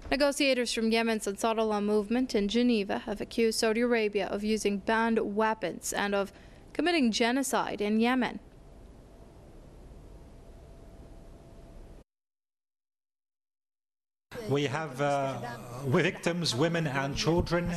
Negotiators from Yemen's Ansarullah movement in Geneva have accused Saudi Arabia of using banned weapons and of committing genocide in Yemen. We have victims, women and children,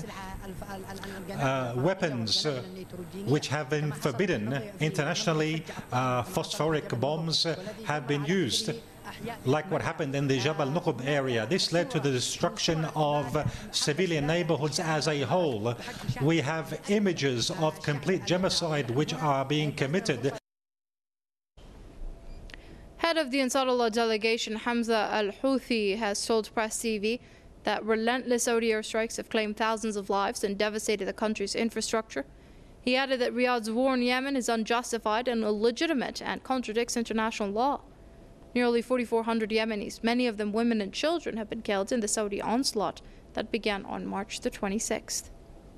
weapons which have been forbidden internationally. Phosphoric bombs have been used, like what happened in the Jabal Nuqb area. This led to the destruction of civilian neighborhoods as a whole. We have images of complete genocide which are being committed. Head of the Ansarullah delegation, Hamza al-Houthi, has told Press TV that relentless Saudi airstrikes have claimed thousands of lives and devastated the country's infrastructure. He added that Riyadh's war in Yemen is unjustified and illegitimate and contradicts international law. Nearly 4,400 Yemenis, many of them women and children, have been killed in the Saudi onslaught that began on March the 26th.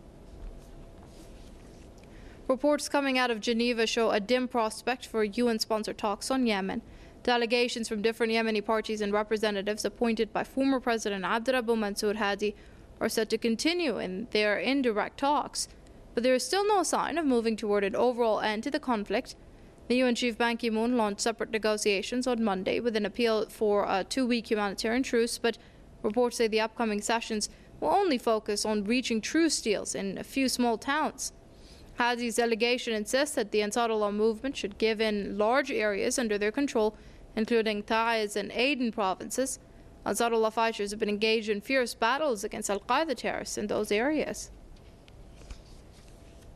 Reports coming out of Geneva show a dim prospect for UN-sponsored talks on Yemen. Delegations from different Yemeni parties and representatives appointed by former President Abdurrabbu Mansour Hadi are set to continue in their indirect talks, but there is still no sign of moving toward an overall end to the conflict. The UN chief Ban Ki-moon launched separate negotiations on Monday with an appeal for a 2-week humanitarian truce, but reports say the upcoming sessions will only focus on reaching truce deals in a few small towns. Hadi's delegation insists that the Ansarullah movement should give in large areas under their control, including Taiz and Aden provinces. Ansarullah fighters have been engaged in fierce battles against al-Qaeda terrorists in those areas.